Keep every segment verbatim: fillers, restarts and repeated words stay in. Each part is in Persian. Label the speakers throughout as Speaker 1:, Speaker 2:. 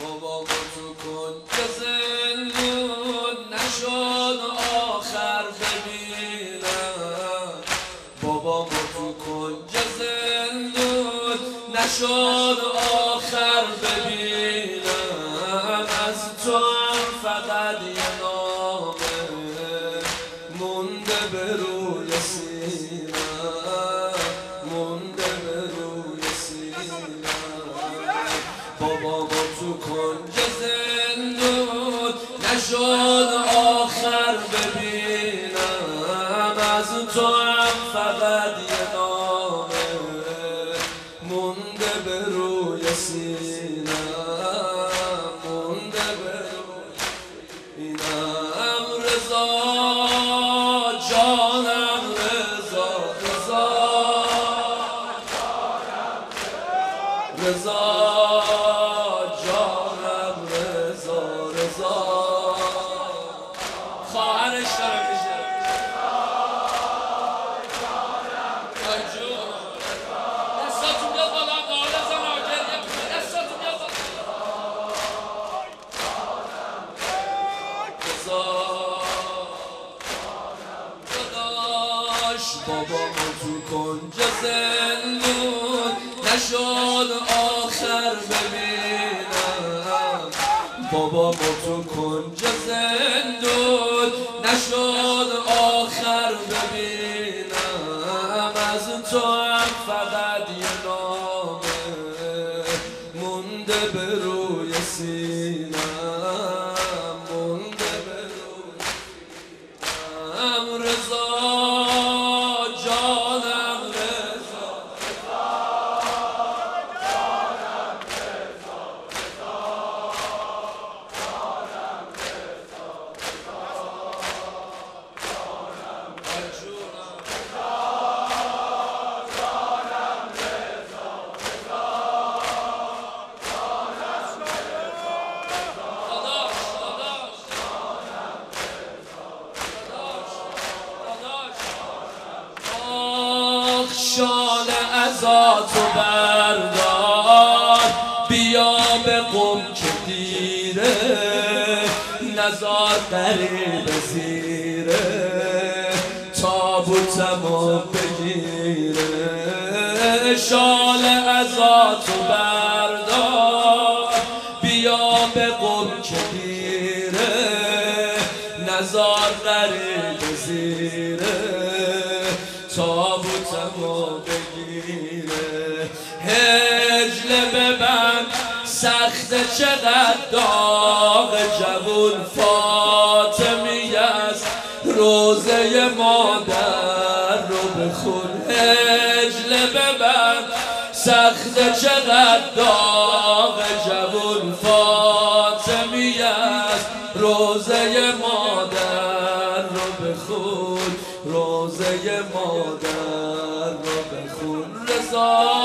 Speaker 1: بابا ما تو کنج زندون نشد آخر ببینم، بابا ما تو کنج زندون نشد آخر ببینم، از تو هم فقط یه نامه مونده به روی سینم، مونده به روی سینم. بابا ما تو کنج زندون نشد آخر ببینم، از تو هم فقط یه نامه مونده به روی سینم، مونده به روی اینم. رضا جانم رضا، رضا رضا جانم رضا، رضا خواهرش داره میشه دستاتون بیاد بالا، قاله زن آگریه دستاتون بیاد بالا. رضا داداش بابا ما تو کنج زندون نشد آخر ببینم، بابا ما تو کنج زندون نشد آخر ببینم، از تو هم فقط یه نامه مونده به روی سینم، مونده به روی سینم. رضا جانم رضا، شال ازاتو بردار بیا به قم که دیره، نزار قریب زیره تابوتمو بگیره. شال ازاتو بردار بیا به قم که دیره، نزار قریب زیره تابوتمو بگیره. هجل ببند سخت چقدر داغ جوون فاطمی است، روزه مادر رو بخون. هجل ببند سخت چقدر داغ جوون فاطمی است، روزه مادر رو بخون، روزه مادر رو بخون. رضا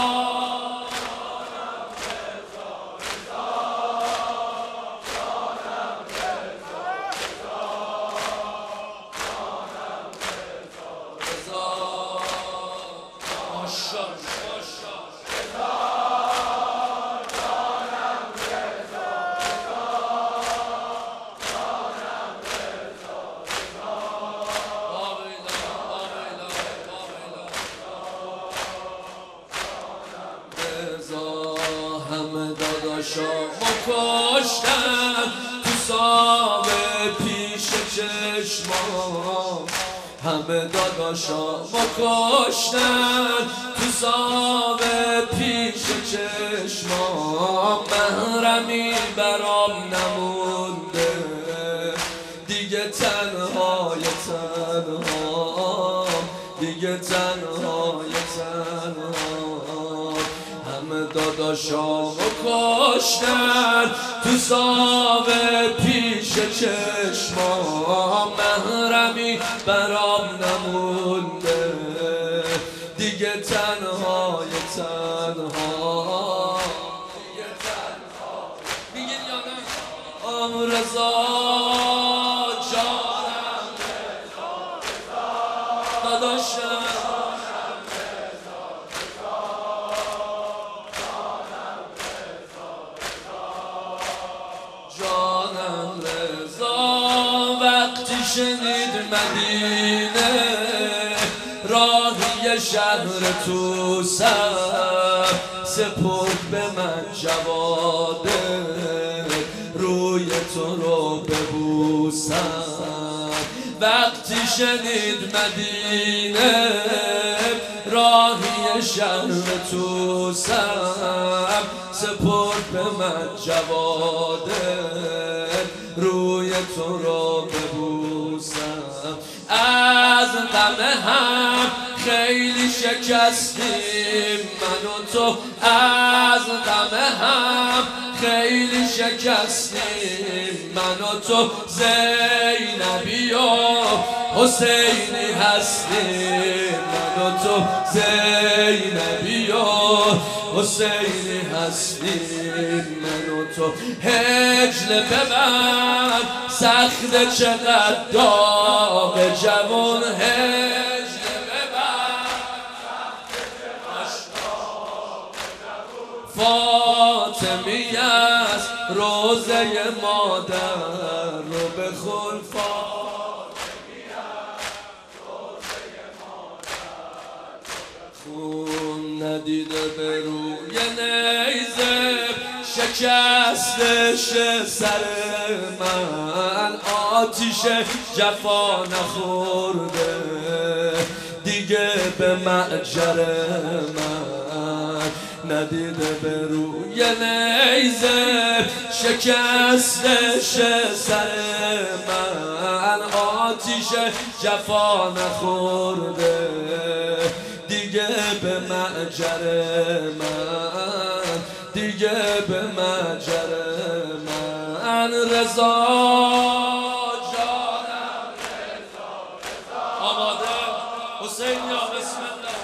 Speaker 1: همه داداشامو کشتن تو سام پیش چشمام، همه داداشامو کشتن تو سام پیش چشمام. محرمی برام نمونده دیگه، تنهای تنها دیگه تنهای تنها. همه داداشامو کشتن تو سام پیش چشمام، محرمی برام نمونده دیگه، تنهای تنها دیگه تنها. میگین یا نه؟ آم رضا جانم داداشم شنید مدینه راهی شهر تو سر سپرد به من جواده روی تو رو ببوسم وقتی شنید مدینه راهی شهر تو سر سپرد به من جواده روی تو رو ببوسم از غم هم خیلی شکستیم من و تو از غم هم خیلی شکستیم من و تو زینبی و حسینی هستیم من و تو زینبی و حسینی هستیم من و تو هجل ببر سخت چقدر داغ جوان هجل ببر فاطمی است روزه مادر رو بخون فاطمی است روزه مادر خون ندیده به روی نیزه شکستش سر من آتیش جفا نخورده دیگه به معجر من ندیده به روی نیزه شکستش سر من آتیش جفا نخورده دیگه به معجر من دیگه به مجر من رضا جانم رضا آماده حسین یا بسم الله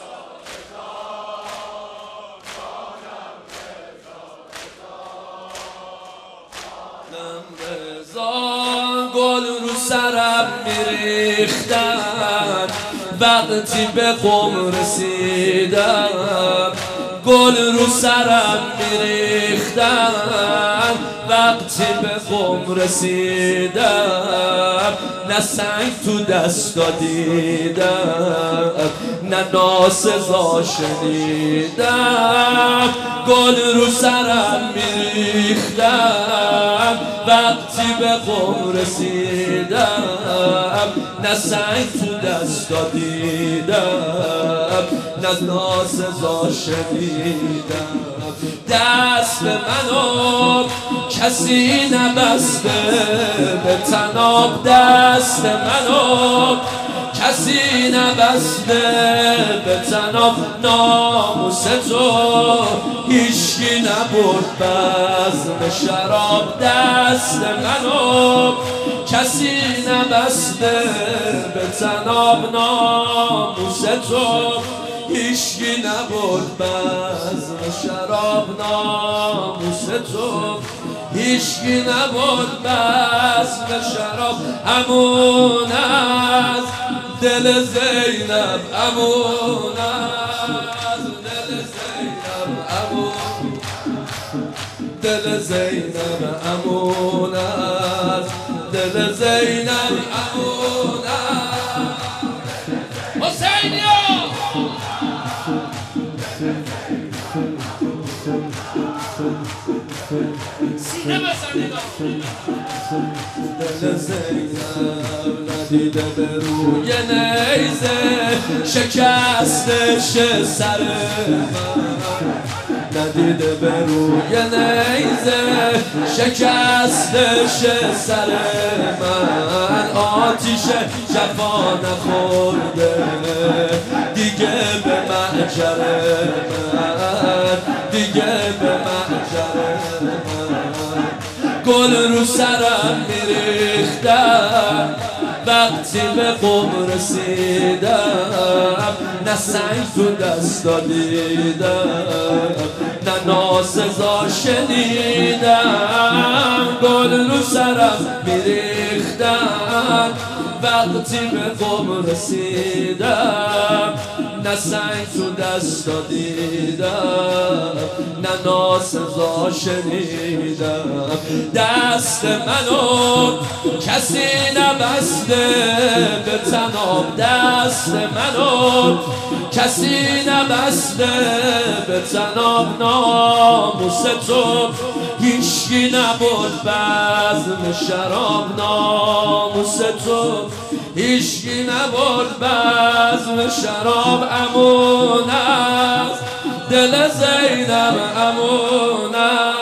Speaker 1: رضا گل رو سرم میریختن وقتی به قم رسیدم گل رو سرم میریختم وقتی به قم رسیدم نه سنگ تو دستا دیدم نه ناسزا شنیدم گل رو سرم میریختم وقتی به قم رسیدم نه سنگ تو دستا دیدم نه ناسزا شنیدم دست منو کسی نبسته به تناب دست منو کسی نبسته به تناب ناموس تو هیچکی نبرد بزم شراب دست منو کسی نبسته به تناب ناموس تو هیچکی نبرد بزم شراب ناموس تو هیچکی نبرد بزم شراب همون از دل زینب همون از دل زینب همون دل زینب همون از دل زینب همون حسینیا سینه بزنید دل زینب ندیده به روی نیزه شکستش سر من ندیده به روی نیزه شکستش سر من آتیش جفا نخورده دیگه به معجر من دیگه به معجر من گل رو سرم میریختم وقتی به قم رسیدم نه سنگ تو دستا دیدم نه ناسزا شنیدم گل رو سرم میریختم وقتی به قم رسیدم نه نه سنگ تو دستا دیدم نه ناسزا شنیدم دست منو کسی نبسته به تناب دست منو کسی نبسته به تناب ناموس تو هیچکی نبود بزم شراب ناموس تو هیچکی نبود بزم شراب امون است دل زینب امون است